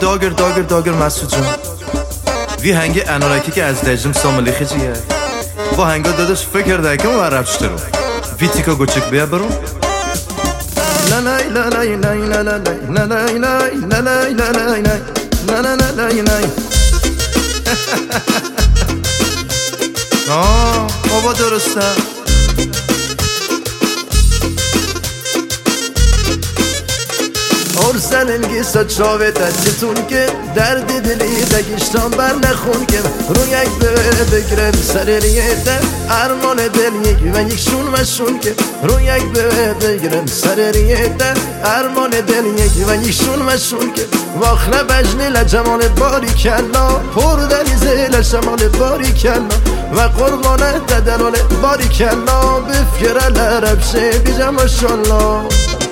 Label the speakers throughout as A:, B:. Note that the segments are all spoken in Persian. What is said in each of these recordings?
A: داگر مسعود جان وی هنگ انارکی که از دجم ساملی خجیه و هنگا دادش فکر دکم و رفشته رو وی تیکا گوچک بیا برو لا لا لا لا لا لا لا لا لا لا لا لا لا بابا درسته ارسل الگیسا چاوه تچتون که درد دلی دگیشتان بر نخون که رو یک بگرم سر ریده ارمان دل یک و یک شون و شون که رو یک بگرم سر ریده ارمان دل یک و یک شون و شون که واخله بجنی لجمال باری کلا پر دلیزه لشمال باری کلا و قربانه ددلال باری کلا بفکر لربشه بیجا ماشالله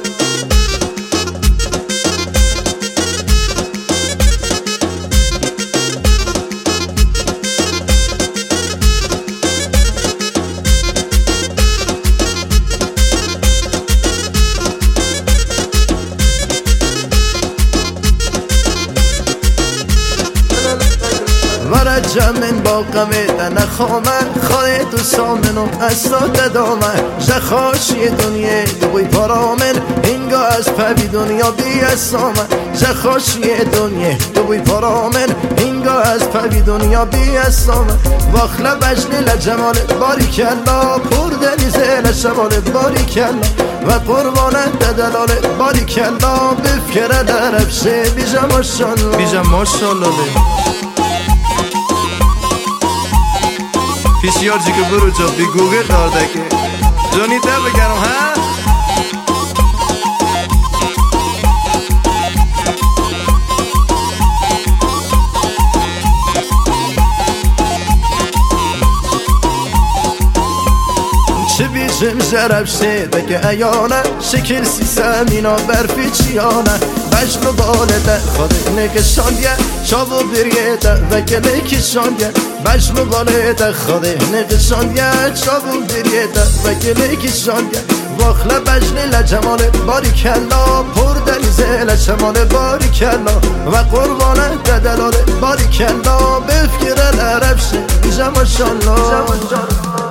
A: جمن با قمه نخوامه خواهی تو سامنم اصلات دامه جخاشی دنیا دوی پارامن اینگاه از پوی دنیا بی اسامه جخاشی دنیا دوی پارامن اینگاه از پوی دنیا بی اسامه واخله بجلی لجمال باری کلا پر دلیزه لشمال باری کلا و قربانه ددلال باری کلا بفکره دربشه بیجا ماشالله پیشیار جی که برو جا بی گوگل دارده که جانی تا بگرم ها چه بیشم جرب شده که ایانه شکل سی سمینا برفی چیانه بجن بالده خود نکشانیه شابو بریده و گله کشانیه بجن بالده خود نکشانیه شابو بریده و گله کشانیه واخله بجن لجمال باری کلا پر دلیزه لجمال باری کلا و قربانه ددلال باری کلا بفکره لربشه بیجا ماشالله